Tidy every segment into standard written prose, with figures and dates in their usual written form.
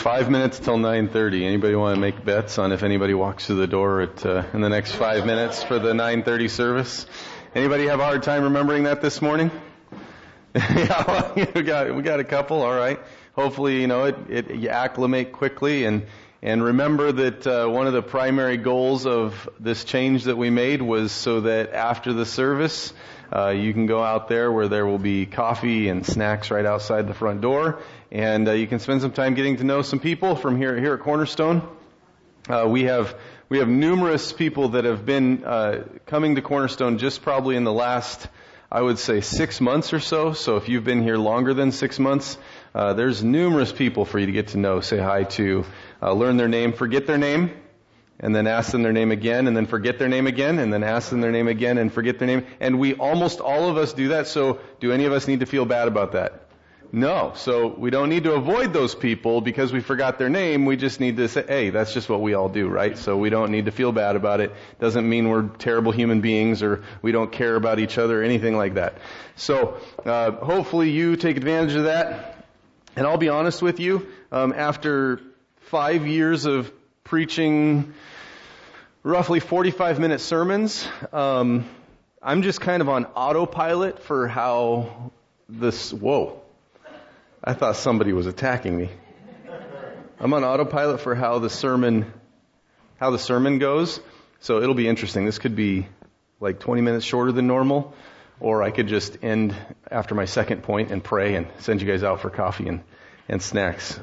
5 minutes till 9:30. Anybody want to make bets on if anybody walks through the door in the next 5 minutes for the 9:30 service? Anybody have a hard time remembering that this morning? Yeah, we got a couple. All right. Hopefully, you acclimate quickly and remember that one of the primary goals of this change that we made was so that after the service, you can go out there where there will be coffee and snacks right outside the front door, and you can spend some time getting to know some people from here at Cornerstone. We have numerous people that have been coming to Cornerstone just probably in the last, I would say, 6 months or so. So if you've been here longer than 6 months, there's numerous people for you to get to know, say hi to, learn their name, forget their name, and then ask them their name again, and then forget their name again, and then ask them their name again, and forget their name. And almost all of us do that, so do any of us need to feel bad about that? No. So we don't need to avoid those people because we forgot their name. We just need to say, hey, that's just what we all do, right? So we don't need to feel bad about it. Doesn't mean we're terrible human beings or we don't care about each other or anything like that. So hopefully you take advantage of that. And I'll be honest with you, after 5 years of preaching roughly 45-minute sermons, I'm just kind of on autopilot for how whoa. I thought somebody was attacking me. I'm on autopilot for how the sermon goes. So it'll be interesting. This could be like 20 minutes shorter than normal, or I could just end after my second point and pray and send you guys out for coffee and snacks.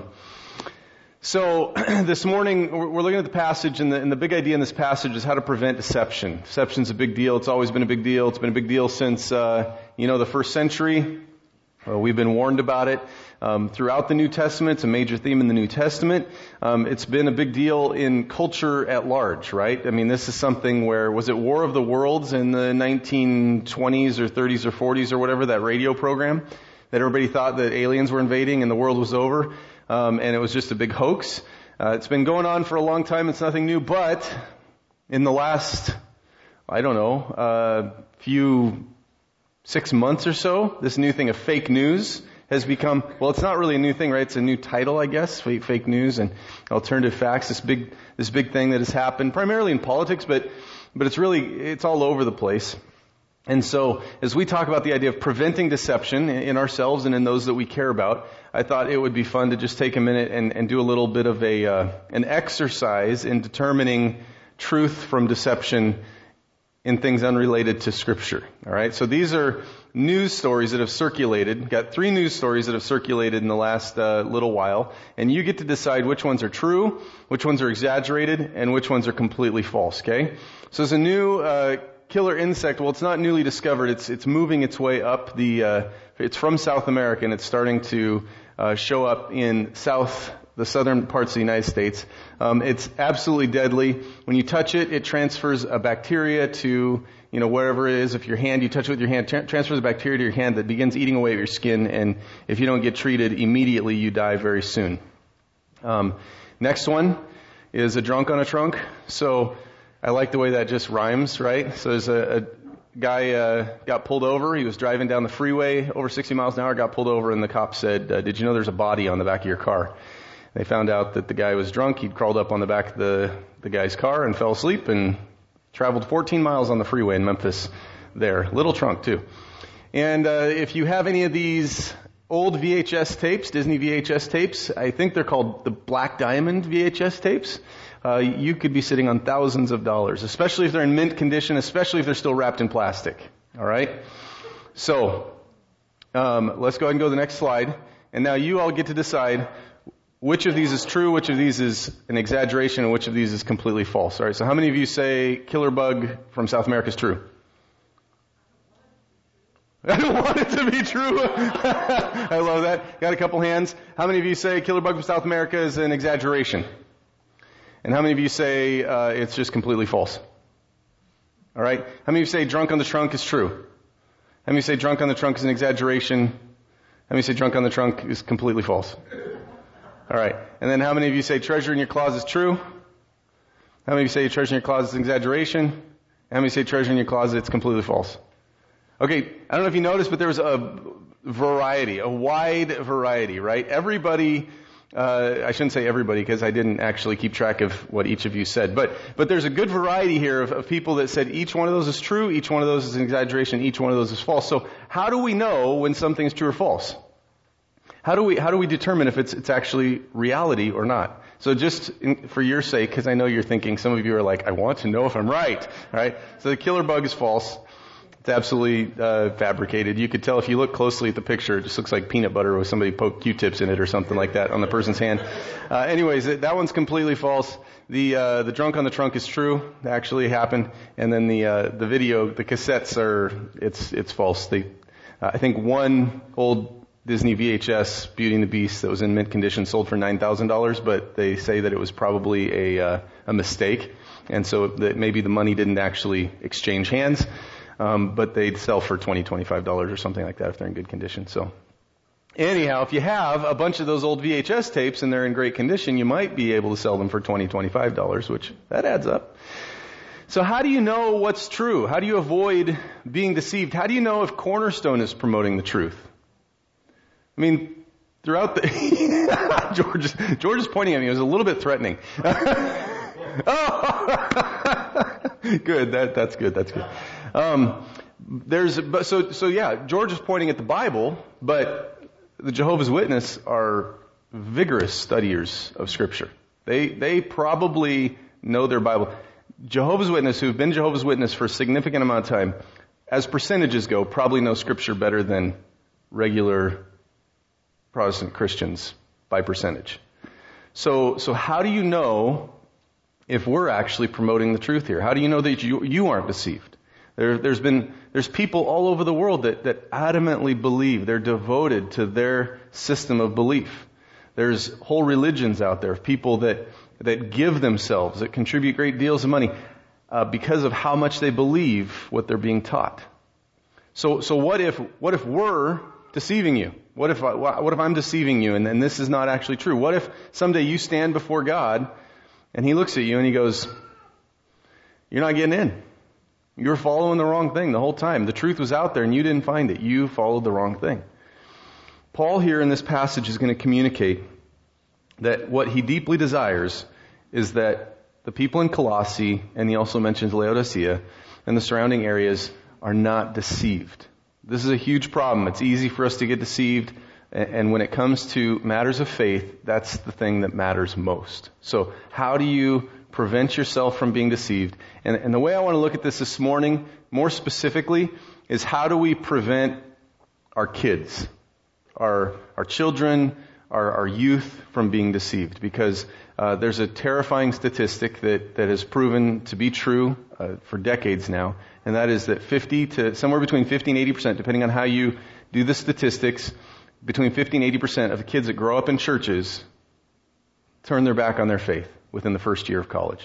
So this morning we're looking at the passage, and the big idea in this passage is how to prevent deception. Deception's a big deal. It's always been a big deal. It's been a big deal since the first century. We've been warned about it throughout the New Testament. It's a major theme in the New Testament. It's been a big deal in culture at large, right? I mean, this is something where, was it War of the Worlds in the 1920s or 30s or 40s or whatever, that radio program that everybody thought that aliens were invading and the world was over, and it was just a big hoax. It's been going on for a long time. It's nothing new, but in the last, few 6 months or so, this new thing of fake news has become, well, it's not really a new thing, right? It's a new title, I guess, fake news and alternative facts, this big thing that has happened primarily in politics, but it's all over the place. And so, as we talk about the idea of preventing deception in ourselves and in those that we care about, I thought it would be fun to just take a minute and do a little bit of an exercise in determining truth from deception in things unrelated to Scripture. All right, so these are news stories that have circulated. Got 3 news stories that have circulated in the last little while, and you get to decide which ones are true, which ones are exaggerated, and which ones are completely false. Okay, so there's a new killer insect. Well, it's not newly discovered. It's moving its way up it's from South America, and it's starting to show up in the southern parts of the United States. It's absolutely deadly. When you touch it, it transfers a bacteria to, wherever it is. If your hand, you touch it with your hand, transfers a bacteria to your hand that begins eating away at your skin. And if you don't get treated immediately, you die very soon. Next one is a drunk on a trunk. So I like the way that just rhymes, right? So there's a guy got pulled over. He was driving down the freeway over 60 miles an hour, got pulled over, and the cop said, did you know there's a body on the back of your car? They found out that the guy was drunk. He'd crawled up on the back of the guy's car and fell asleep and traveled 14 miles on the freeway in Memphis there. Little trunk, too. And if you have any of these old VHS tapes, Disney VHS tapes, I think they're called the Black Diamond VHS tapes, you could be sitting on thousands of dollars, especially if they're in mint condition, especially if they're still wrapped in plastic. All right? So, let's go ahead and go to the next slide. And now you all get to decide which of these is true, which of these is an exaggeration, and which of these is completely false. All right, so how many of you say killer bug from South America is true? I don't want it to be true. I love that. Got a couple hands. How many of you say killer bug from South America is an exaggeration? And how many of you say it's just completely false? All right. How many of you say drunk on the trunk is true? How many of you say drunk on the trunk is an exaggeration? How many of you say drunk on the trunk is completely false? All right. And then how many of you say treasure in your closet is true? How many of you say treasure in your closet is an exaggeration? How many of you say treasure in your closet is completely false? Okay, I don't know if you noticed, but there was a wide variety, right? Everybody I shouldn't say everybody because I didn't actually keep track of what each of you said. But there's a good variety here of people that said each one of those is true, each one of those is an exaggeration, each one of those is false. So how do we know when something's true or false? How do we determine if it's actually reality or not? So for your sake, because I know you're thinking, some of you are like, I want to know if I'm right. All right? So the killer bug is false. It's absolutely fabricated. You could tell if you look closely at the picture, it just looks like peanut butter with somebody poked Q-tips in it or something like that on the person's hand. Anyways, that one's completely false. The drunk on the trunk is true. It actually happened. And then the video, the cassettes it's false. I think one old Disney VHS, Beauty and the Beast, that was in mint condition, sold for $9,000, but they say that it was probably a mistake, and so that maybe the money didn't actually exchange hands, but they'd sell for $20, $25 or something like that if they're in good condition. So anyhow, if you have a bunch of those old VHS tapes and they're in great condition, you might be able to sell them for $20, $25, which that adds up. So how do you know what's true? How do you avoid being deceived? How do you know if Cornerstone is promoting the truth? I mean, throughout the George is pointing at me. It was a little bit threatening. Oh, good. That's good. That's good. George is pointing at the Bible, but the Jehovah's Witnesses are vigorous studiers of Scripture. They probably know their Bible. Jehovah's Witnesses, who've been Jehovah's Witnesses for a significant amount of time, as percentages go, probably know Scripture better than regular Protestant Christians by percentage. So how do you know if we're actually promoting the truth here? How do you know that you aren't deceived? There's people all over the world that adamantly believe. They're devoted to their system of belief. There's whole religions out there of people that give themselves, that contribute great deals of money because of how much they believe what they're being taught. So what if we're deceiving you? What if I'm deceiving you and this is not actually true? What if someday you stand before God and He looks at you and He goes, you're not getting in. You're following the wrong thing the whole time. The truth was out there and you didn't find it. You followed the wrong thing. Paul here in this passage is going to communicate that what he deeply desires is that the people in Colossae, and he also mentions Laodicea, and the surrounding areas are not deceived. This is a huge problem. It's easy for us to get deceived, and when it comes to matters of faith, that's the thing that matters most. So how do you prevent yourself from being deceived? And the way I want to look at this morning, more specifically, is how do we prevent our kids, our children, our youth from being deceived? Because there's a terrifying statistic that has proven to be true for decades now, and that is that somewhere between 50 and 80%, depending on how you do the statistics, between 50 and 80% of the kids that grow up in churches turn their back on their faith within the first year of college.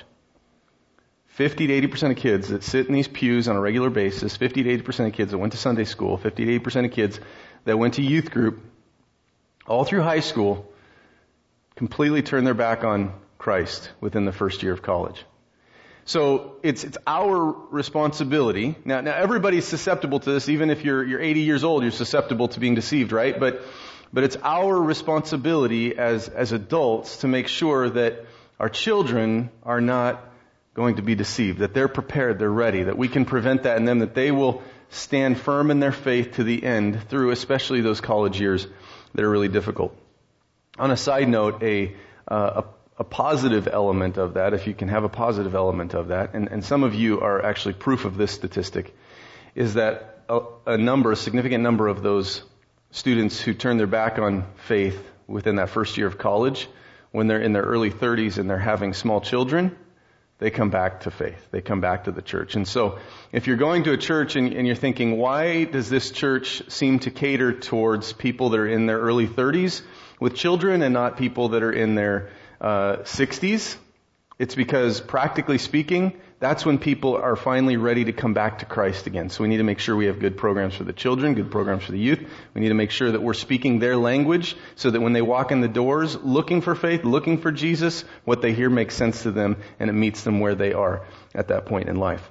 50 to 80% of kids that sit in these pews on a regular basis, 50 to 80% of kids that went to Sunday school, 50 to 80% of kids that went to youth group, all through high school, completely turn their back on Christ within the first year of college. So it's our responsibility. Now everybody's susceptible to this. Even if you're 80 years old, you're susceptible to being deceived, right? But it's our responsibility as adults to make sure that our children are not going to be deceived, that they're prepared, they're ready, that we can prevent that in them, that they will stand firm in their faith to the end through especially those college years that are really difficult. On a side note, a positive element of that, if you can have a positive element of that, and some of you are actually proof of this statistic, is that a significant number of those students who turn their back on faith within that first year of college, when they're in their early 30s and they're having small children, they come back to faith. They come back to the church. And so if you're going to a church and you're thinking, why does this church seem to cater towards people that are in their early 30s with children and not people that are in their 60s? It's because, practically speaking, that's when people are finally ready to come back to Christ again. So we need to make sure we have good programs for the children, good programs for the youth. We need to make sure that we're speaking their language so that when they walk in the doors looking for faith, looking for Jesus, what they hear makes sense to them and it meets them where they are at that point in life.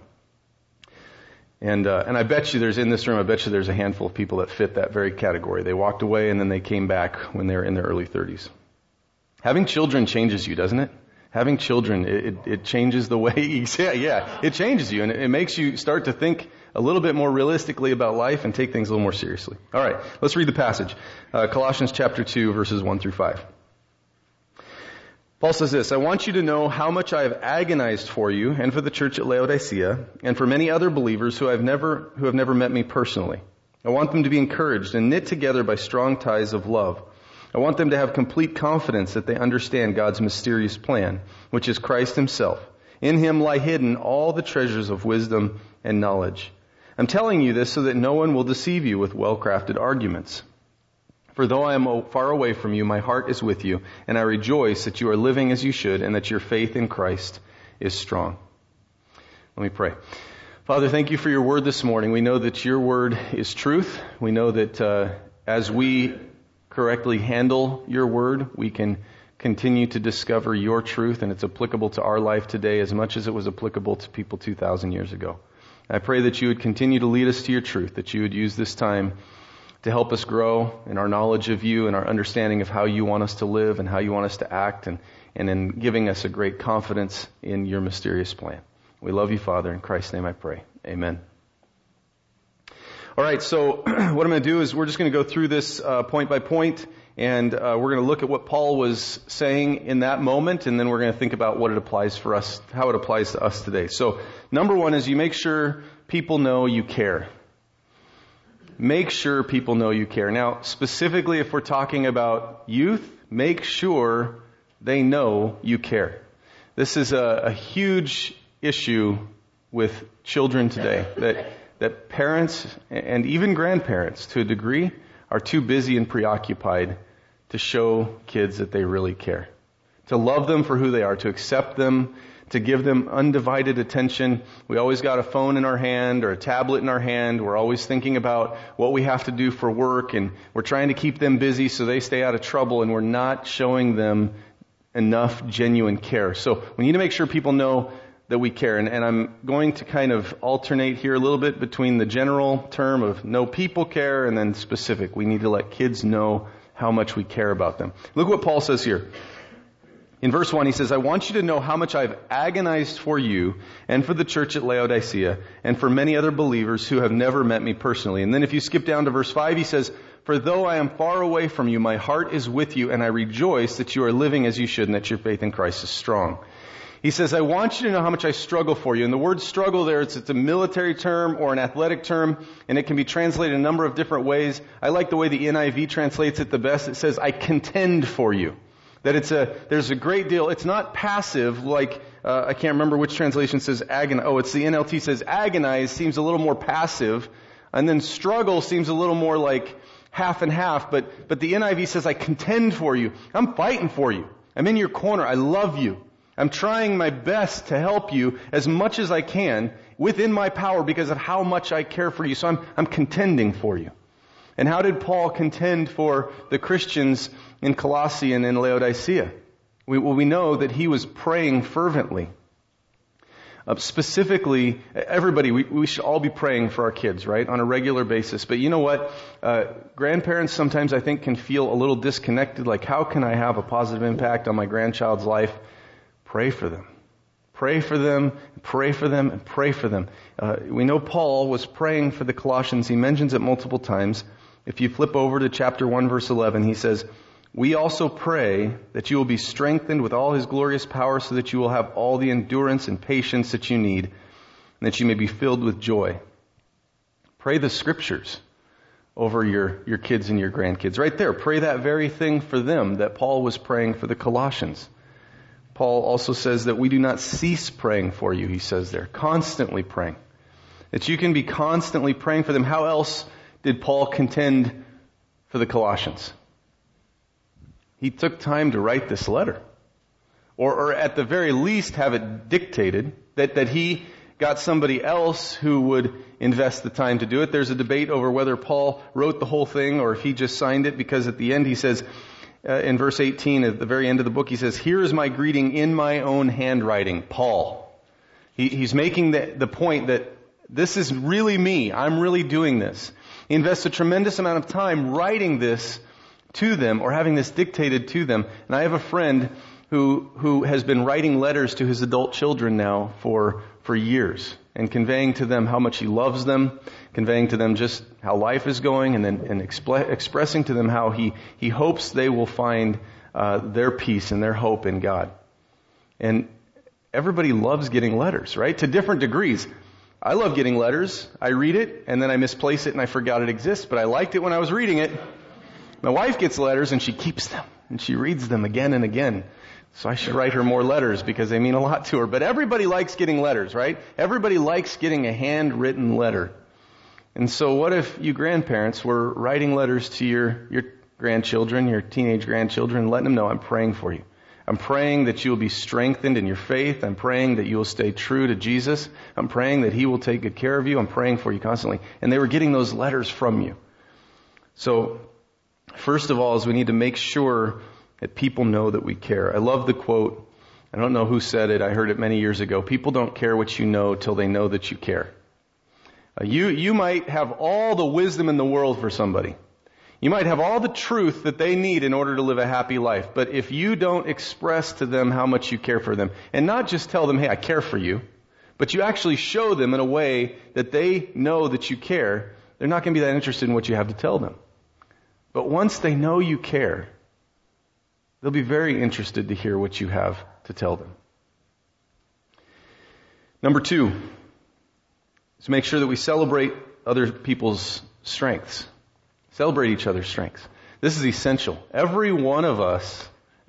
And I bet you there's a handful of people that fit that very category. They walked away and then they came back when they were in their early 30s. Having children changes you, doesn't it? Having children, it changes the way you say, yeah, it changes you, and it makes you start to think a little bit more realistically about life and take things a little more seriously. All right, let's read the passage. Colossians chapter 2, verses 1 through 5. Paul says this, I want you to know how much I have agonized for you and for the church at Laodicea and for many other believers who have never met me personally. I want them to be encouraged and knit together by strong ties of love. I want them to have complete confidence that they understand God's mysterious plan, which is Christ himself. In him lie hidden all the treasures of wisdom and knowledge. I'm telling you this so that no one will deceive you with well-crafted arguments. For though I am far away from you, my heart is with you, and I rejoice that you are living as you should and that your faith in Christ is strong. Let me pray. Father, thank you for your word this morning. We know that your word is truth. We know that as we correctly handle your word, we can continue to discover your truth, and it's applicable to our life today as much as it was applicable to people 2,000 years ago. I pray that you would continue to lead us to your truth, that you would use this time to help us grow in our knowledge of you and our understanding of how you want us to live and how you want us to act, and in giving us a great confidence in your mysterious plan. We love you, Father. In Christ's name I pray. Amen. All right, so what I'm going to do is we're just going to go through this point by point, and we're going to look at what Paul was saying in that moment, and then we're going to think about what it applies for us, how it applies to us today. So number one is you make sure people know you care. Make sure people know you care. Now, specifically if we're talking about youth, make sure they know you care. This is a huge issue with children today, that parents and even grandparents, to a degree, are too busy and preoccupied to show kids that they really care. To love them for who they are, to accept them, to give them undivided attention. We always got a phone in our hand or a tablet in our hand. We're always thinking about what we have to do for work, and we're trying to keep them busy so they stay out of trouble, and we're not showing them enough genuine care. So we need to make sure people know that we care. And I'm going to kind of alternate here a little bit between the general term of know people care and then specific. We need to let kids know how much we care about them. Look what Paul says here. In verse 1, he says, I want you to know how much I've agonized for you and for the church at Laodicea and for many other believers who have never met me personally. And then if you skip down to verse 5, he says, for though I am far away from you, my heart is with you, and I rejoice that you are living as you should and that your faith in Christ is strong. He says, I want you to know how much I struggle for you. And the word struggle there, it's a military term or an athletic term, and it can be translated a number of different ways. I like the way the NIV translates it the best. It says, I contend for you. That there's a great deal. It's not passive like, I can't remember which translation says agonize. Oh, it's the NLT says agonize seems a little more passive. And then struggle seems a little more like half and half. But the NIV says, I contend for you. I'm fighting for you. I'm in your corner. I love you. I'm trying my best to help you as much as I can within my power because of how much I care for you. So I'm contending for you. And how did Paul contend for the Christians in Colossae and in Laodicea? We know that he was praying fervently. Specifically, everybody, we should all be praying for our kids, right, on a regular basis. But you know what? Grandparents sometimes, I think, can feel a little disconnected, like, how can I have a positive impact on my grandchild's life? Pray for them. Pray for them, pray for them, and pray for them. We know Paul was praying for the Colossians. He mentions it multiple times. If you flip over to chapter 1, verse 11, he says, we also pray that you will be strengthened with all his glorious power so that you will have all the endurance and patience that you need, and that you may be filled with joy. Pray the scriptures over your kids and your grandkids. Right there, pray that very thing for them that Paul was praying for the Colossians. Paul also says that we do not cease praying for you, he says there. Constantly praying. That you can be constantly praying for them. How else did Paul contend for the Colossians? He took time to write this letter. Or at the very least have it dictated. That he got somebody else who would invest the time to do it. There's a debate over whether Paul wrote the whole thing or if he just signed it, because at the end he says, in verse 18, at the very end of the book, he says, here is my greeting in my own handwriting, Paul. He's making the point that this is really me. I'm really doing this. He invests a tremendous amount of time writing this to them or having this dictated to them. And I have a friend who has been writing letters to his adult children now for years and conveying to them how much he loves them, conveying to them just how life is going, and expressing to them how he hopes they will find their peace and their hope in God. And everybody loves getting letters, right? To different degrees. I love getting letters. I read it, and then I misplace it, and I forgot it exists, but I liked it when I was reading it. My wife gets letters, and she keeps them, and she reads them again and again. So I should write her more letters because they mean a lot to her. But everybody likes getting letters, right? Everybody likes getting a handwritten letter. And so what if you grandparents were writing letters to your grandchildren, your teenage grandchildren, letting them know, I'm praying for you. I'm praying that you will be strengthened in your faith. I'm praying that you will stay true to Jesus. I'm praying that He will take good care of you. I'm praying for you constantly. And they were getting those letters from you. So, first of all, is we need to make sure that people know that we care. I love the quote. I don't know who said it. I heard it many years ago. People don't care what you know till they know that you care. You might have all the wisdom in the world for somebody. You might have all the truth that they need in order to live a happy life. But if you don't express to them how much you care for them, and not just tell them, hey, I care for you, but you actually show them in a way that they know that you care, they're not going to be that interested in what you have to tell them. But once they know you care, they'll be very interested to hear what you have to tell them. Number 2 is make sure that we celebrate other people's strengths. Celebrate each other's strengths. This is essential. Every one of us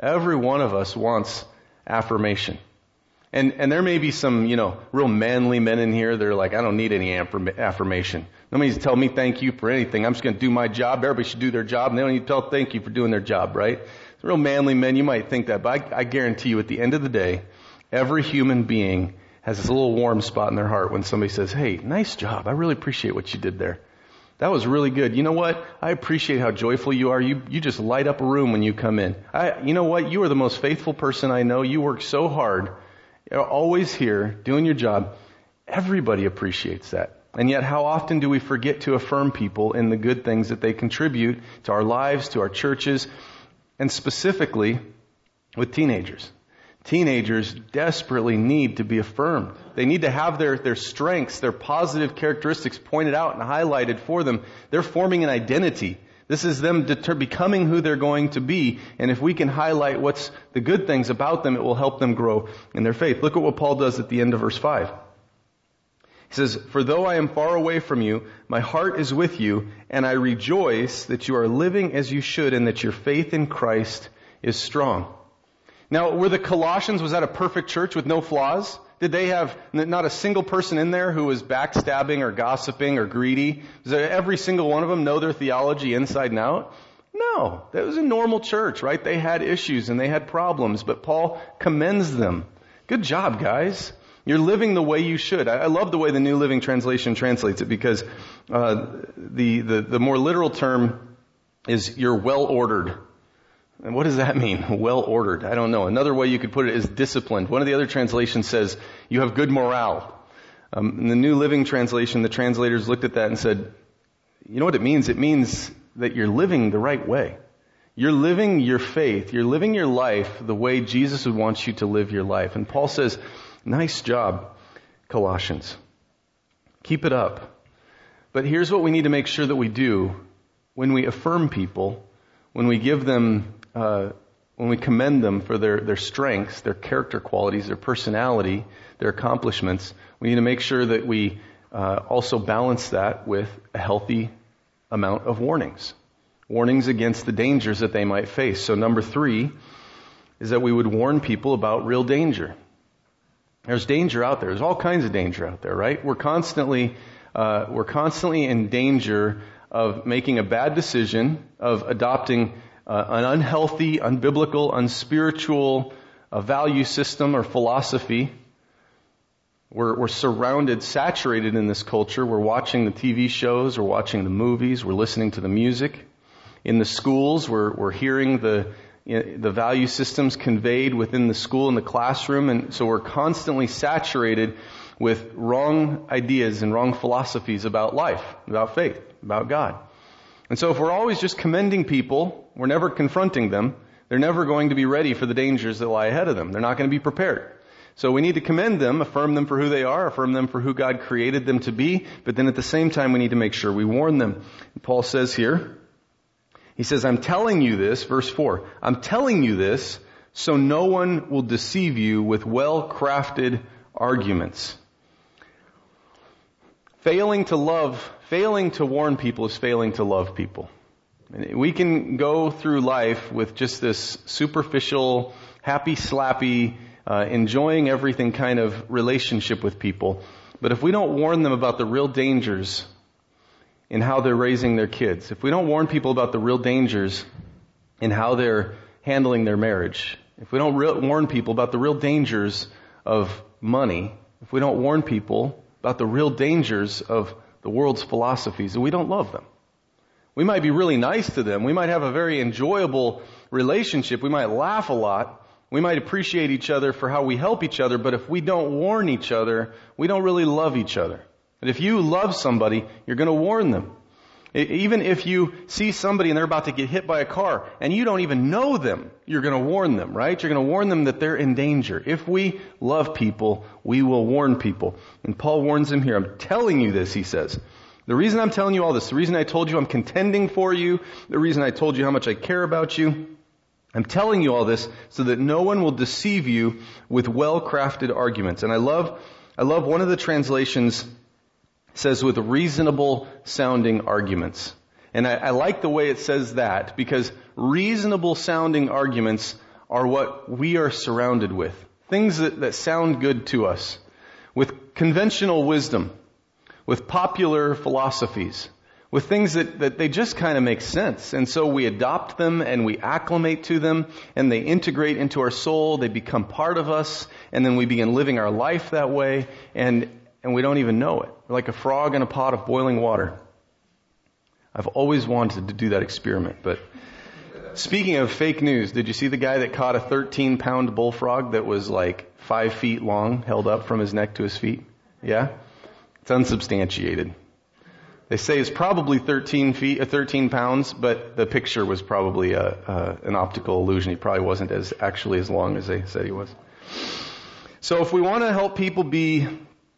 wants affirmation. And there may be some, real manly men in here that are like, I don't need any affirmation. Nobody needs to tell me thank you for anything. I'm just going to do my job. Everybody should do their job, and they don't need to tell thank you for doing their job, right? Real manly men, you might think that, but I guarantee you at the end of the day, every human being has this little warm spot in their heart when somebody says, hey, nice job. I really appreciate what you did there. That was really good. You know what? I appreciate how joyful you are. You just light up a room when you come in. You know what? You are the most faithful person I know. You work so hard. You're always here doing your job. Everybody appreciates that. And yet how often do we forget to affirm people in the good things that they contribute to our lives, to our churches, and specifically with teenagers. Teenagers desperately need to be affirmed. They need to have their strengths, their positive characteristics pointed out and highlighted for them. They're forming an identity. This is them becoming who they're going to be. And if we can highlight what's the good things about them, it will help them grow in their faith. Look at what Paul does at the end of verse 5. He says, for though I am far away from you, my heart is with you, and I rejoice that you are living as you should and that your faith in Christ is strong. Now, were the Colossians, was that a perfect church with no flaws? Did they have not a single person in there who was backstabbing or gossiping or greedy? Does every single one of them know their theology inside and out? No. That was a normal church, right? They had issues and they had problems, but Paul commends them. Good job, guys. You're living the way you should. I love the way the New Living Translation translates it because the more literal term is you're well ordered. And what does that mean? Well ordered. I don't know. Another way you could put it is disciplined. One of the other translations says you have good morale. In the New Living Translation, the translators looked at that and said, you know what it means? It means that you're living the right way. You're living your faith. You're living your life the way Jesus would want you to live your life. And Paul says, nice job, Colossians. Keep it up. But here's what we need to make sure that we do when we affirm people, when we give them, when we commend them for their strengths, their character qualities, their personality, their accomplishments. We need to make sure that we also balance that with a healthy amount of warnings. Warnings against the dangers that they might face. So number 3 is that we would warn people about real danger. There's danger out there. There's all kinds of danger out there, right? We're constantly in danger of making a bad decision, of adopting an unhealthy, unbiblical, unspiritual value system or philosophy. We're surrounded, saturated in this culture. We're watching the TV shows, we're watching the movies, we're listening to the music. In the schools, we're hearing the value systems conveyed within the school and the classroom, and so we're constantly saturated with wrong ideas and wrong philosophies about life, about faith, about God. And so if we're always just commending people We're never confronting them. They're never going to be ready for the dangers that lie ahead of them. They're not going to be prepared. So we need to commend them, affirm them for who they are, affirm them for who God created them to be, but then at the same time we need to make sure we warn them. And Paul says here, he says, I'm telling you this, verse 4, I'm telling you this so no one will deceive you with well-crafted arguments. Failing to warn people is failing to love people. We can go through life with just this superficial, happy-slappy, enjoying everything kind of relationship with people. But if we don't warn them about the real dangers in how they're raising their kids, if we don't warn people about the real dangers in how they're handling their marriage, if we don't warn people about the real dangers of money, if we don't warn people about the real dangers of the world's philosophies, we don't love them. We might be really nice to them. We might have a very enjoyable relationship. We might laugh a lot. We might appreciate each other for how we help each other, but if we don't warn each other, we don't really love each other. But if you love somebody, you're going to warn them. Even if you see somebody and they're about to get hit by a car and you don't even know them, you're going to warn them, right? You're going to warn them that they're in danger. If we love people, we will warn people. And Paul warns them here. I'm telling you this, he says. The reason I'm telling you all this, the reason I told you I'm contending for you, the reason I told you how much I care about you, I'm telling you all this so that no one will deceive you with well-crafted arguments. And I love one of the translations says with reasonable sounding arguments. And I like the way it says that because reasonable sounding arguments are what we are surrounded with. Things that sound good to us. With conventional wisdom. With popular philosophies. With things that they just kind of make sense. And so we adopt them and we acclimate to them and they integrate into our soul. They become part of us and then we begin living our life that way and we don't even know it. We're like a frog in a pot of boiling water. I've always wanted to do that experiment. But speaking of fake news, did you see the guy that caught a 13-pound bullfrog that was like 5 feet long, held up from his neck to his feet? Yeah? It's unsubstantiated. They say it's probably 13 pounds, but the picture was probably an optical illusion. He probably wasn't actually as long as they said he was. So if we want to help people be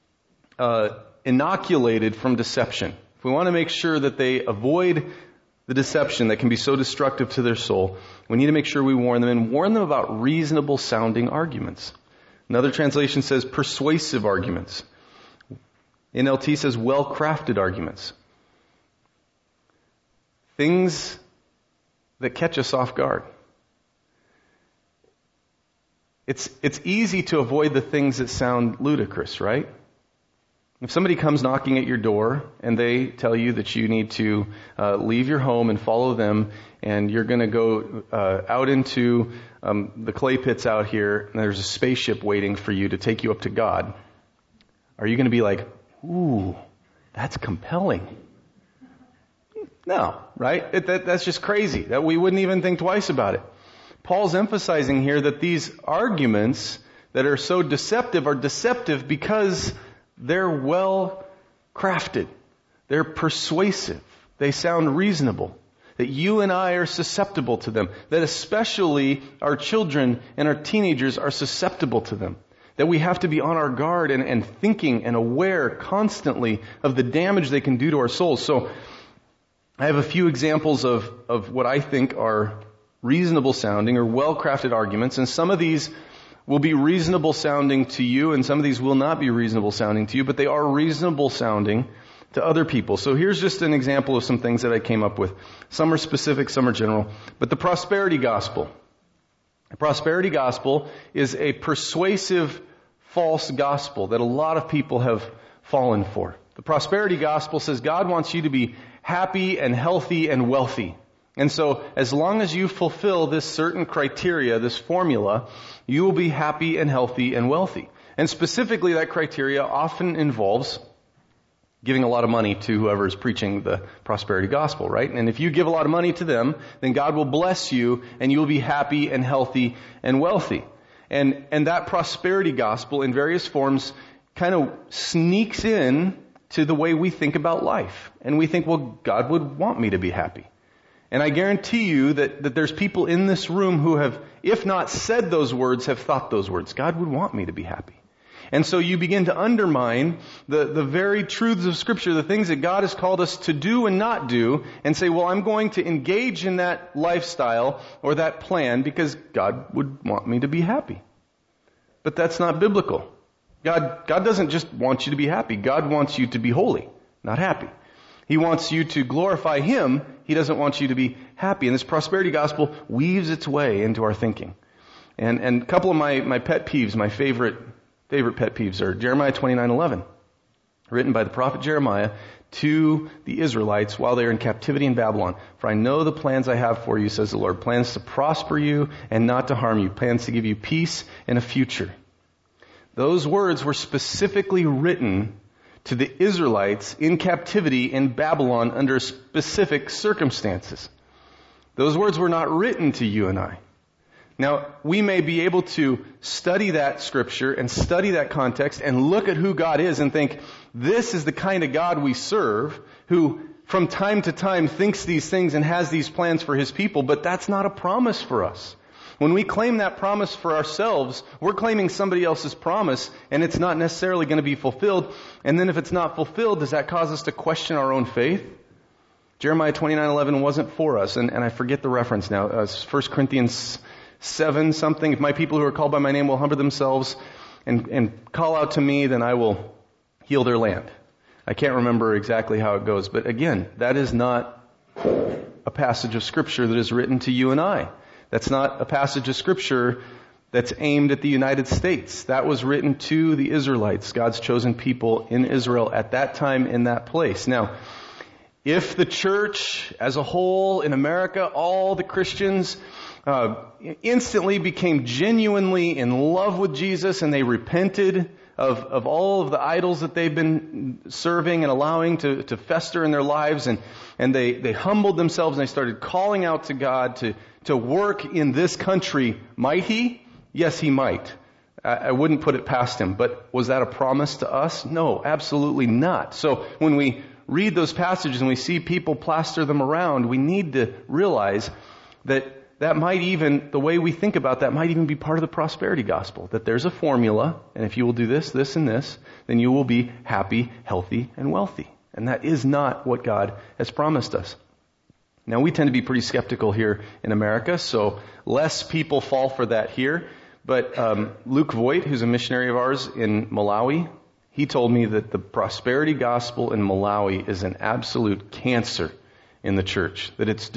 inoculated from deception, if we want to make sure that they avoid the deception that can be so destructive to their soul, we need to make sure we warn them and warn them about reasonable sounding arguments. Another translation says persuasive arguments. NLT says well-crafted arguments. Things that catch us off guard. It's easy to avoid the things that sound ludicrous, right? If somebody comes knocking at your door and they tell you that you need to leave your home and follow them and you're going to go out into the clay pits out here and there's a spaceship waiting for you to take you up to God, are you going to be like, ooh, that's compelling? No, right? That's just crazy. That we wouldn't even think twice about it. Paul's emphasizing here that these arguments that are so deceptive are deceptive because they're well crafted. They're persuasive. They sound reasonable. That you and I are susceptible to them. That especially our children and our teenagers are susceptible to them. That we have to be on our guard and thinking and aware constantly of the damage they can do to our souls. So I have a few examples of what I think are reasonable sounding or well-crafted arguments. And some of these will be reasonable sounding to you and some of these will not be reasonable sounding to you, but they are reasonable sounding to other people. So here's just an example of some things that I came up with. Some are specific, some are general. But the prosperity gospel. The prosperity gospel is a persuasive false gospel that a lot of people have fallen for. The prosperity gospel says God wants you to be happy and healthy and wealthy. And so as long as you fulfill this certain criteria, this formula, you will be happy and healthy and wealthy. And specifically that criteria often involves giving a lot of money to whoever is preaching the prosperity gospel, right? And if you give a lot of money to them, then God will bless you and you will be happy and healthy and wealthy. And that prosperity gospel in various forms kind of sneaks in to the way we think about life. And we think, well, God would want me to be happy. And I guarantee you that there's people in this room who have, if not said those words, have thought those words. God would want me to be happy. And so you begin to undermine the very truths of Scripture, the things that God has called us to do and not do, and say, well, I'm going to engage in that lifestyle or that plan because God would want me to be happy. But that's not biblical. God doesn't just want you to be happy. God wants you to be holy, not happy. He wants you to glorify Him. He doesn't want you to be happy. And this prosperity gospel weaves its way into our thinking. And a couple of my pet peeves, my favorite pet peeves are Jeremiah 29:11, written by the prophet Jeremiah to the Israelites while they are in captivity in Babylon. For I know the plans I have for you, says the Lord, plans to prosper you and not to harm you, plans to give you peace and a future. Those words were specifically written to the Israelites in captivity in Babylon under specific circumstances. Those words were not written to you and I. Now, we may be able to study that scripture and study that context and look at who God is and think, this is the kind of God we serve, who from time to time thinks these things and has these plans for His people, but that's not a promise for us. When we claim that promise for ourselves, we're claiming somebody else's promise, and it's not necessarily going to be fulfilled. And then if it's not fulfilled, does that cause us to question our own faith? Jeremiah 29:11 wasn't for us, and I forget the reference now. 1 Corinthians 7 something. If my people who are called by my name will humble themselves and call out to me, then I will heal their land. I can't remember exactly how it goes, but again, that is not a passage of Scripture that is written to you and I. That's not a passage of Scripture that's aimed at the United States. That was written to the Israelites, God's chosen people in Israel at that time in that place. Now, if the church as a whole in America, all the Christians instantly became genuinely in love with Jesus and they repented of all of the idols that they've been serving and allowing to fester in their lives, and they humbled themselves and they started calling out to God to work in this country, might He? Yes, He might. I wouldn't put it past Him. But was that a promise to us? No, absolutely not. So when we read those passages and we see people plaster them around, we need to realize that might even, the way we think about that might even be part of the prosperity gospel. That there's a formula, and if you will do this, this, and this, then you will be happy, healthy, and wealthy. And that is not what God has promised us. Now, we tend to be pretty skeptical here in America, so less people fall for that here. But Luke Voigt, who's a missionary of ours in Malawi, he told me that the prosperity gospel in Malawi is an absolute cancer in the church. That it's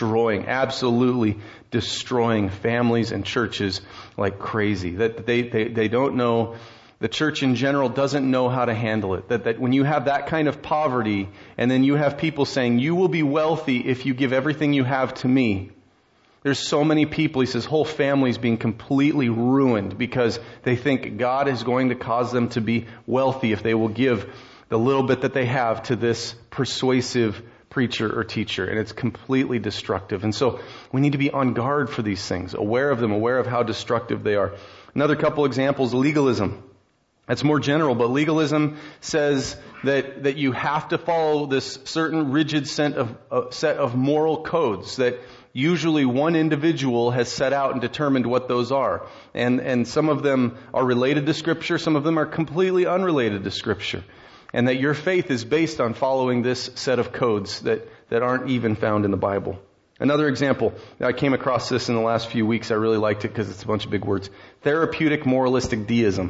absolutely destroying families and churches like crazy. That they don't know, the church in general doesn't know how to handle it. That when you have that kind of poverty, and then you have people saying, you will be wealthy if you give everything you have to me. There's so many people, he says, whole families being completely ruined because they think God is going to cause them to be wealthy if they will give the little bit that they have to this persuasive preacher or teacher. And it's completely destructive. And so we need to be on guard for these things, aware of them, aware of how destructive they are. Another couple examples, legalism. That's more general, but legalism says that you have to follow this certain rigid set of moral codes that usually one individual has set out and determined what those are. And some of them are related to Scripture, some of them are completely unrelated to Scripture. And that your faith is based on following this set of codes that aren't even found in the Bible. Another example, I came across this in the last few weeks. I really liked it because it's a bunch of big words. Therapeutic moralistic deism.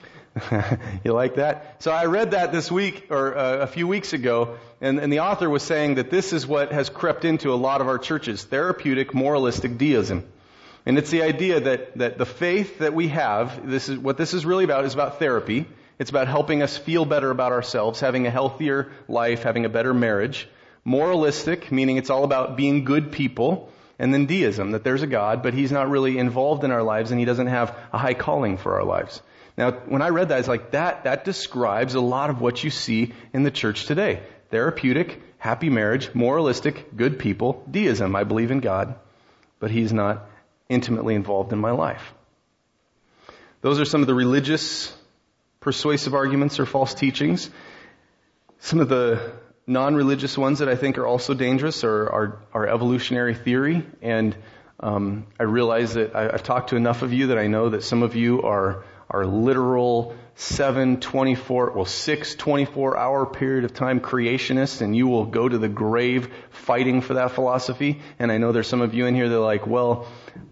You like that? So I read that this week, or a few weeks ago, and the author was saying that this is what has crept into a lot of our churches, therapeutic moralistic deism. And it's the idea that the faith that we have, this is really about, is about therapy. It's about helping us feel better about ourselves, having a healthier life, having a better marriage. Moralistic, meaning it's all about being good people. And then deism, that there's a God, but He's not really involved in our lives and He doesn't have a high calling for our lives. Now, when I read that, it's like that describes a lot of what you see in the church today. Therapeutic, happy marriage, moralistic, good people, deism. I believe in God, but He's not intimately involved in my life. Those are some of the religious persuasive arguments or false teachings. Some of the non-religious ones that I think are also dangerous are evolutionary theory. And I realize that I've talked to enough of you that I know that some of you are literal 24-hour period of time creationists, and you will go to the grave fighting for that philosophy. And I know there's some of you in here that are like, well,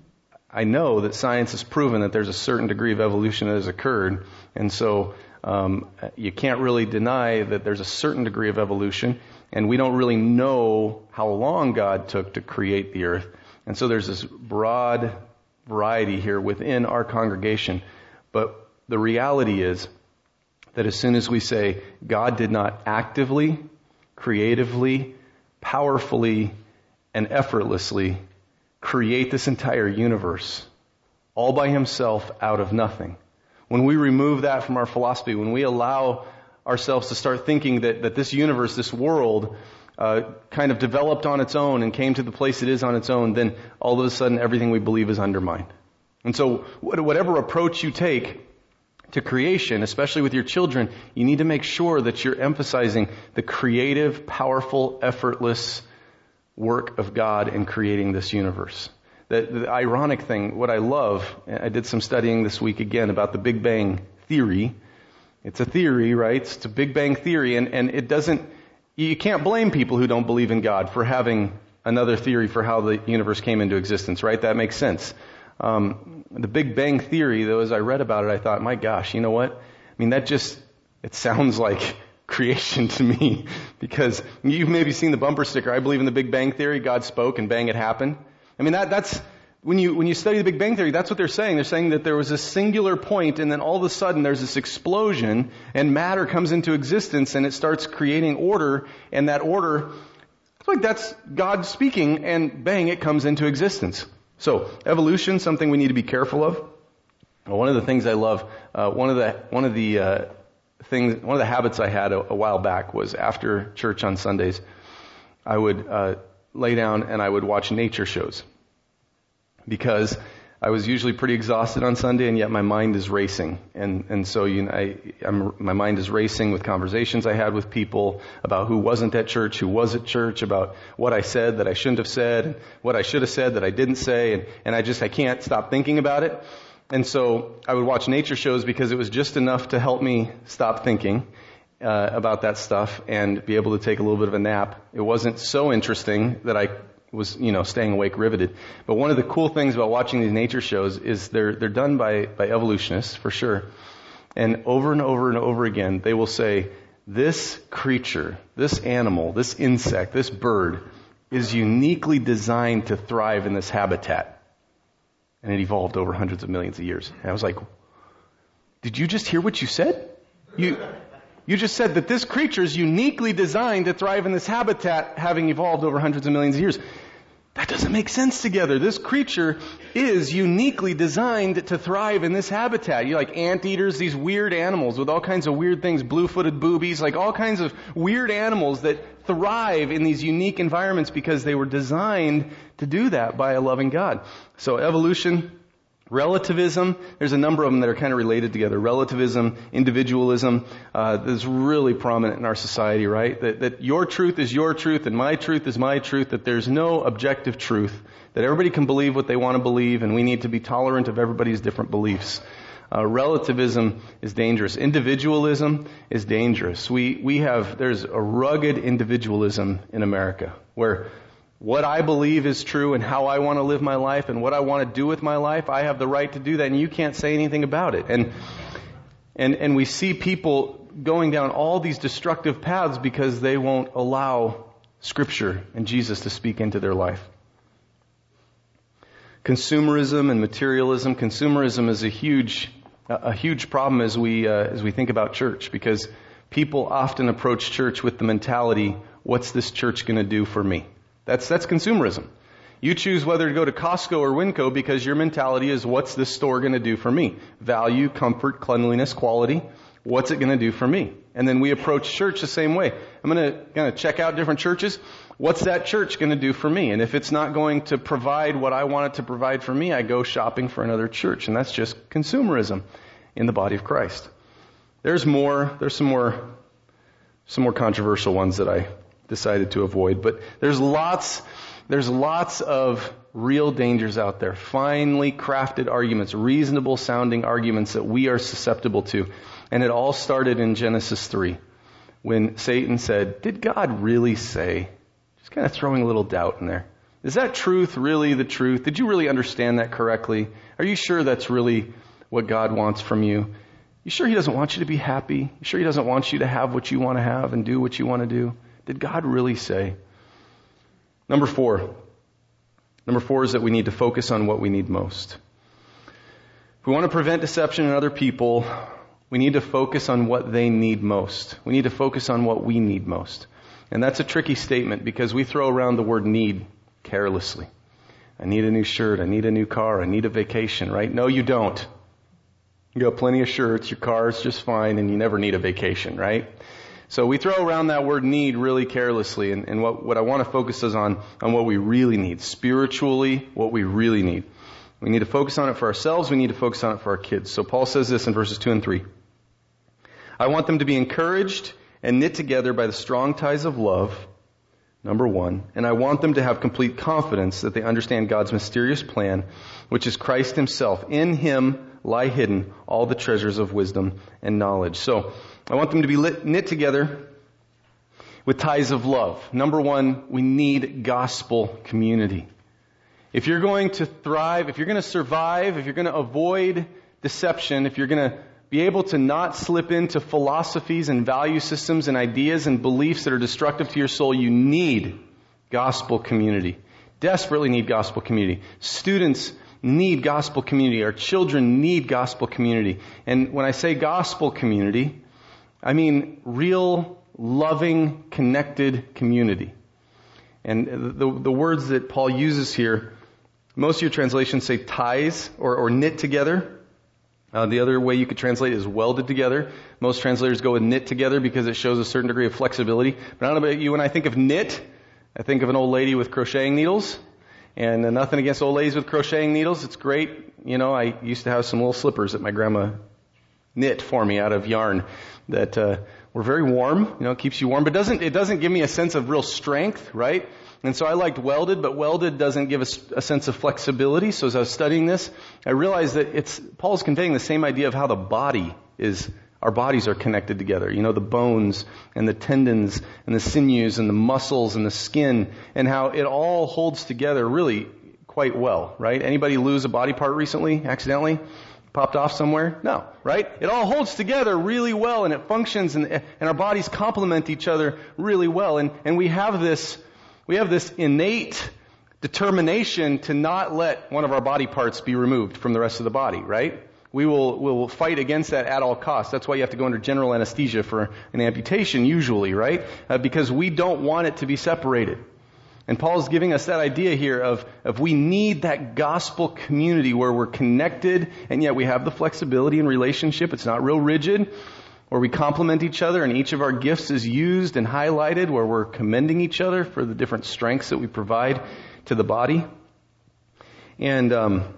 I know that science has proven that there's a certain degree of evolution that has occurred, and so you can't really deny that there's a certain degree of evolution, and we don't really know how long God took to create the earth. And so there's this broad variety here within our congregation. But the reality is that as soon as we say God did not actively, creatively, powerfully, and effortlessly create this entire universe all by himself out of nothing, when we remove that from our philosophy, when we allow ourselves to start thinking that this universe, this world, kind of developed on its own and came to the place it is on its own, then all of a sudden everything we believe is undermined. And so whatever approach you take to creation, especially with your children, you need to make sure that you're emphasizing the creative, powerful, effortless work of God in creating this universe. The ironic thing, what I love, I did some studying this week again about the Big Bang Theory. It's a theory, right? It's a Big Bang Theory, and it doesn't, you can't blame people who don't believe in God for having another theory for how the universe came into existence, right? That makes sense. The Big Bang Theory, though, as I read about it, I thought, my gosh, you know what? I mean, it sounds like creation to me, because you've maybe seen the bumper sticker, I believe in the Big Bang Theory, God spoke and bang, it happened. I mean, that's, when you study the Big Bang Theory, that's what they're saying. They're saying that there was a singular point, and then all of a sudden there's this explosion, and matter comes into existence, and it starts creating order, and that order, it's like that's God speaking, and bang, it comes into existence. So, evolution, something we need to be careful of. One of the things I love, one of the habits I had a while back was after church on Sundays, I would lay down and I would watch nature shows, because I was usually pretty exhausted on Sunday, and yet my mind is racing, and so my mind is racing with conversations I had with people about who wasn't at church, who was at church, about what I said that I shouldn't have said, and what I should have said that I didn't say, and I can't stop thinking about it. And so I would watch nature shows because it was just enough to help me stop thinking about that stuff and be able to take a little bit of a nap. It wasn't so interesting that I was, staying awake riveted. But one of the cool things about watching these nature shows is they're done by evolutionists, for sure. And over and over and over again, they will say, this creature, this animal, this insect, this bird is uniquely designed to thrive in this habitat. And it evolved over hundreds of millions of years. And I was like, did you just hear what you said? You just said that this creature is uniquely designed to thrive in this habitat, having evolved over hundreds of millions of years. That doesn't make sense together. This creature is uniquely designed to thrive in this habitat. You like anteaters, these weird animals with all kinds of weird things, blue-footed boobies, like all kinds of weird animals that thrive in these unique environments because they were designed to do that by a loving God. So evolution, relativism, there's a number of them that are kind of related together. Relativism, individualism, is really prominent in our society, right? That your truth is your truth and my truth is my truth, that there's no objective truth, that everybody can believe what they want to believe, and we need to be tolerant of everybody's different beliefs. Relativism is dangerous. Individualism is dangerous. There's a rugged individualism in America, where what I believe is true and how I want to live my life and what I want to do with my life, I have the right to do that, and you can't say anything about it. And we see people going down all these destructive paths because they won't allow Scripture and Jesus to speak into their life. Consumerism and materialism. Consumerism is a huge problem as we think about church, because people often approach church with the mentality, what's this church going to do for me? That's consumerism. You choose whether to go to Costco or Winco because your mentality is, what's this store going to do for me? Value, comfort, cleanliness, quality. What's it going to do for me? And then we approach church the same way. I'm going to check out different churches. What's that church going to do for me? And if it's not going to provide what I want it to provide for me, I go shopping for another church. And that's just consumerism in the body of Christ. There's some more controversial ones that I decided to avoid. But there's lots of real dangers out there. Finely crafted arguments, reasonable sounding arguments that we are susceptible to. And it all started in Genesis 3 when Satan said, did God really say? Just kind of throwing a little doubt in there. Is that truth really the truth? Did you really understand that correctly? Are you sure that's really what God wants from you? You sure He doesn't want you to be happy? You sure He doesn't want you to have what you want to have and do what you want to do? Did God really say? Number four is that we need to focus on what we need most. If we want to prevent deception in other people, we need to focus on what they need most. We need to focus on what we need most. And that's a tricky statement because we throw around the word need carelessly. I need a new shirt. I need a new car. I need a vacation, right? No, you don't. You got plenty of shirts. Your car is just fine and you never need a vacation, right? So we throw around that word need really carelessly. And what I want to focus is on what we really need. Spiritually, what we really need. We need to focus on it for ourselves. We need to focus on it for our kids. So Paul says this in verses 2 and 3. I want them to be encouraged and knit together by the strong ties of love, number one. And I want them to have complete confidence that they understand God's mysterious plan, which is Christ Himself. In Him lie hidden all the treasures of wisdom and knowledge. So I want them to be knit together with ties of love. Number one, we need gospel community. If you're going to thrive, if you're going to survive, if you're going to avoid deception, if you're going to be able to not slip into philosophies and value systems and ideas and beliefs that are destructive to your soul, you need gospel community. Desperately need gospel community. Students need gospel community. Our children need gospel community. And when I say gospel community, I mean real, loving, connected community. And the words that Paul uses here, most of your translations say ties or knit together. The other way you could translate is welded together. Most translators go with knit together because it shows a certain degree of flexibility. But I don't know about you, when I think of knit, I think of an old lady with crocheting needles. And nothing against old ladies with crocheting needles. It's great. You know, I used to have some little slippers that my grandma knit for me out of yarn that were very warm. You know, it keeps you warm. But it doesn't give me a sense of real strength, right? And so I liked welded, but welded doesn't give us a sense of flexibility. So as I was studying this, I realized that Paul's conveying the same idea of how the body is. Our bodies are connected together. You know, the bones and the tendons and the sinews and the muscles and the skin, and how it all holds together really quite well, right? Anybody lose a body part recently, accidentally? Popped off somewhere? No, right? It all holds together really well, and it functions, and our bodies complement each other really well. And we have this innate determination to not let one of our body parts be removed from the rest of the body, right? We will fight against that at all costs. That's why you have to go under general anesthesia for an amputation usually, right? Because we don't want it to be separated. And Paul's giving us that idea here of we need that gospel community where we're connected and yet we have the flexibility in relationship. It's not real rigid, where we complement each other and each of our gifts is used and highlighted, where we're commending each other for the different strengths that we provide to the body. And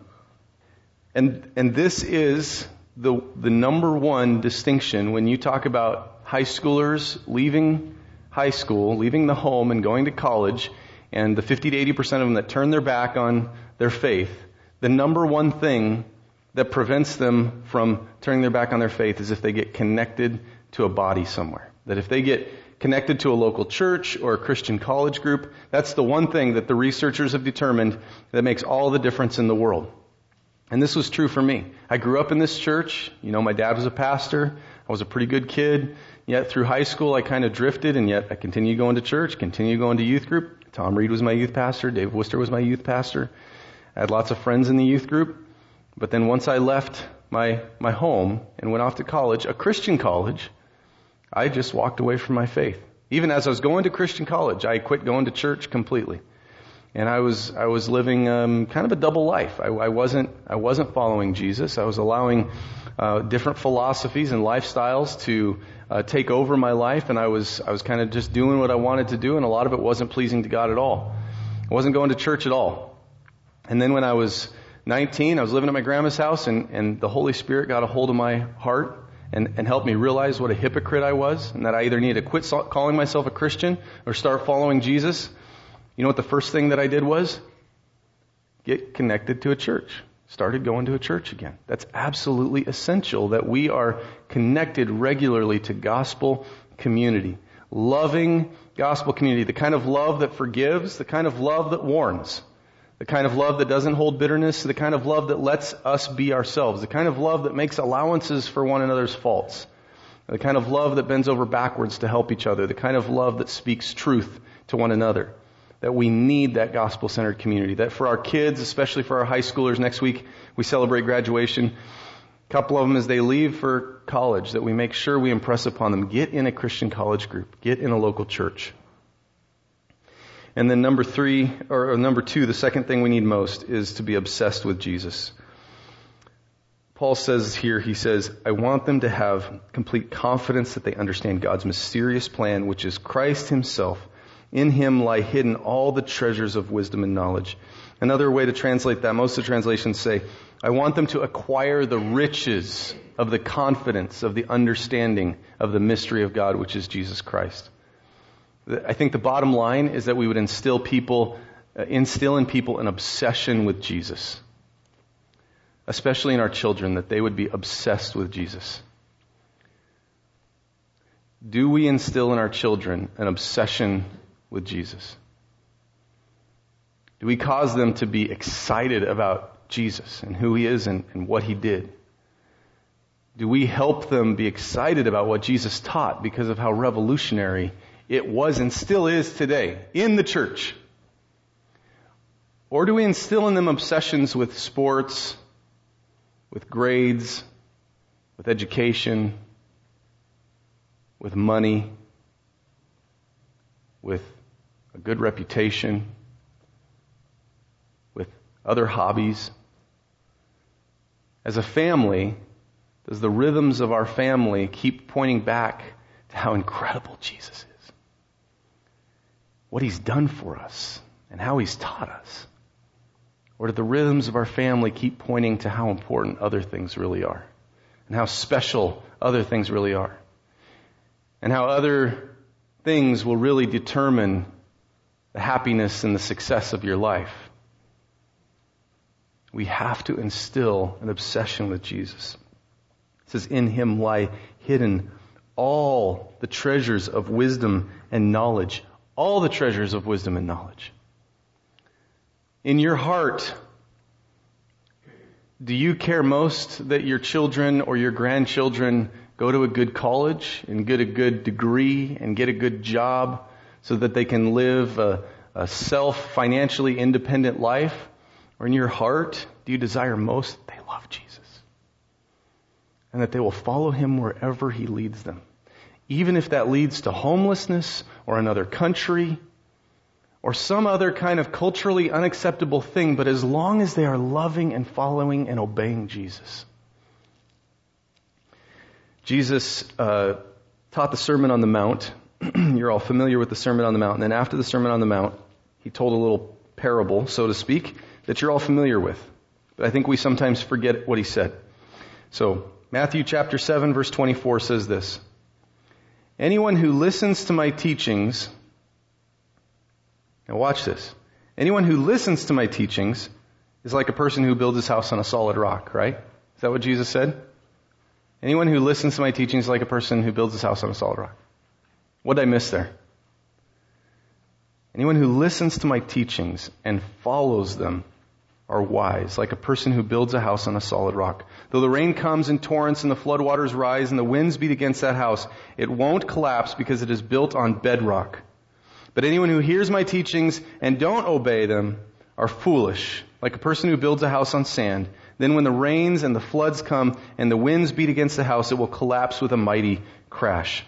this is the number one distinction when you talk about high schoolers leaving high school, leaving the home and going to college, and the 50 to 80% of them that turn their back on their faith. The number one thing that prevents them from turning their back on their faith is if they get connected to a body somewhere. That if they get connected to a local church or a Christian college group, that's the one thing that the researchers have determined that makes all the difference in the world. And this was true for me. I grew up in this church. You know, my dad was a pastor. I was a pretty good kid. Yet through high school, I kind of drifted, and yet I continued going to church, continued going to youth group. Tom Reed was my youth pastor. Dave Worcester was my youth pastor. I had lots of friends in the youth group. But then once I left my home and went off to college, a Christian college, I just walked away from my faith. Even as I was going to Christian college, I quit going to church completely. And I was living kind of a double life. I wasn't following Jesus. I was allowing different philosophies and lifestyles to take over my life, and I was kind of just doing what I wanted to do, and a lot of it wasn't pleasing to God at all. I wasn't going to church at all. And then when I was 19, I was living at my grandma's house, and the Holy Spirit got a hold of my heart, and helped me realize what a hypocrite I was and that I either needed to quit calling myself a Christian or start following Jesus, you know what the first thing that I did was? Get connected to a church. Started going to a church again. That's absolutely essential that we are connected regularly to gospel community. Loving gospel community. The kind of love that forgives, the kind of love that warns, the kind of love that doesn't hold bitterness, the kind of love that lets us be ourselves, the kind of love that makes allowances for one another's faults, the kind of love that bends over backwards to help each other, the kind of love that speaks truth to one another. That we need that gospel-centered community. That for our kids, especially for our high schoolers, next week we celebrate graduation. A couple of them as they leave for college, that we make sure we impress upon them, get in a Christian college group, get in a local church. And then number two, the second thing we need most is to be obsessed with Jesus. Paul says here, he says, I want them to have complete confidence that they understand God's mysterious plan, which is Christ himself. In him lie hidden all the treasures of wisdom and knowledge. Another way to translate that, most of the translations say, I want them to acquire the riches of the confidence of the understanding of the mystery of God, which is Jesus Christ. I think the bottom line is that we would instill in people an obsession with Jesus. Especially in our children, that they would be obsessed with Jesus. Do we instill in our children an obsession with Jesus? Do we cause them to be excited about Jesus and who he is and what he did? Do we help them be excited about what Jesus taught because of how revolutionary it was and still is today in the church? Or do we instill in them obsessions with sports, with grades, with education, with money, with a good reputation, with other hobbies? As a family, does the rhythms of our family keep pointing back to how incredible Jesus is? What he's done for us and how he's taught us? Or do the rhythms of our family keep pointing to how important other things really are? And how special other things really are? And how other things will really determine the happiness and the success of your life? We have to instill an obsession with Jesus. It says, in him lie hidden all the treasures of wisdom and knowledge. All the treasures of wisdom and knowledge. In your heart, do you care most that your children or your grandchildren go to a good college and get a good degree and get a good job so that they can live a self-financially independent life? Or in your heart, do you desire most that they love Jesus? And that they will follow him wherever he leads them? Even if that leads to homelessness or another country or some other kind of culturally unacceptable thing, but as long as they are loving and following and obeying Jesus. Jesus taught the Sermon on the Mount. You're all familiar with the Sermon on the Mount. And then after the Sermon on the Mount, he told a little parable, so to speak, that you're all familiar with. But I think we sometimes forget what he said. So, Matthew chapter 7, verse 24 says this. Anyone who listens to my teachings, now watch this. Anyone who listens to my teachings is like a person who builds his house on a solid rock, right? Is that what Jesus said? Anyone who listens to my teachings is like a person who builds his house on a solid rock. What did I miss there? Anyone who listens to my teachings and follows them are wise, like a person who builds a house on a solid rock. Though the rain comes in torrents and the floodwaters rise and the winds beat against that house, it won't collapse because it is built on bedrock. But anyone who hears my teachings and don't obey them are foolish, like a person who builds a house on sand. Then when the rains and the floods come and the winds beat against the house, it will collapse with a mighty crash.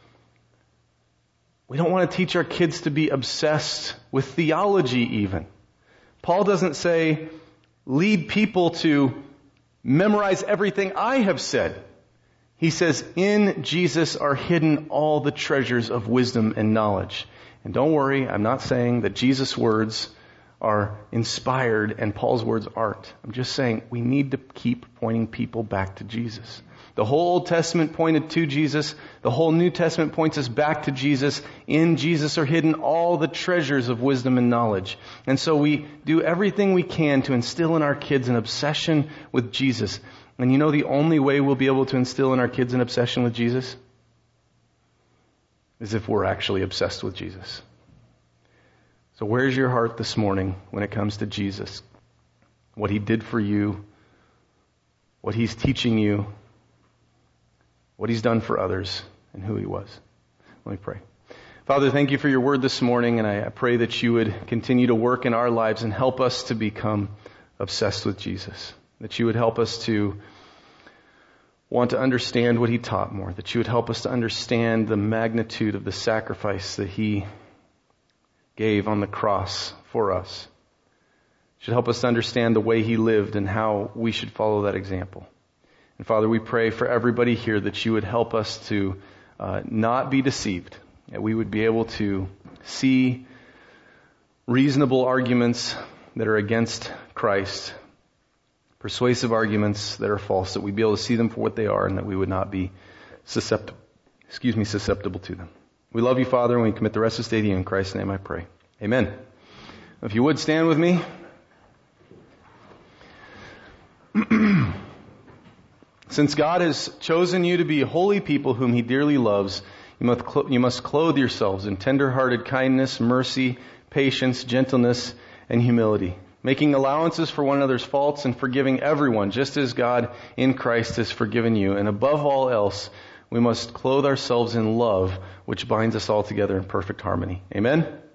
We don't want to teach our kids to be obsessed with theology even. Paul doesn't say, lead people to memorize everything I have said. He says, in Jesus are hidden all the treasures of wisdom and knowledge. And don't worry, I'm not saying that Jesus' words are inspired and Paul's words aren't. I'm just saying we need to keep pointing people back to Jesus. The whole Old Testament pointed to Jesus. The whole New Testament points us back to Jesus. In Jesus are hidden all the treasures of wisdom and knowledge. And so we do everything we can to instill in our kids an obsession with Jesus. And you know the only way we'll be able to instill in our kids an obsession with Jesus is if we're actually obsessed with Jesus. So where's your heart this morning when it comes to Jesus? What He did for you, what He's teaching you, what He's done for others, and who He was. Let me pray. Father, thank You for Your word this morning, and I pray that You would continue to work in our lives and help us to become obsessed with Jesus. That You would help us to want to understand what He taught more. That You would help us to understand the magnitude of the sacrifice that He gave on the cross for us. It should help us to understand the way He lived and how we should follow that example. And Father, we pray for everybody here that You would help us to not be deceived. That we would be able to see reasonable arguments that are against Christ, persuasive arguments that are false, that we'd be able to see them for what they are and that we would not be susceptible to them. We love You, Father, and we commit the rest of this day to You. In Christ's name I pray. Amen. If you would stand with me. Since God has chosen you to be a holy people whom He dearly loves, you must clothe yourselves in tender-hearted kindness, mercy, patience, gentleness, and humility, making allowances for one another's faults and forgiving everyone, just as God in Christ has forgiven you. And above all else, we must clothe ourselves in love, which binds us all together in perfect harmony. Amen?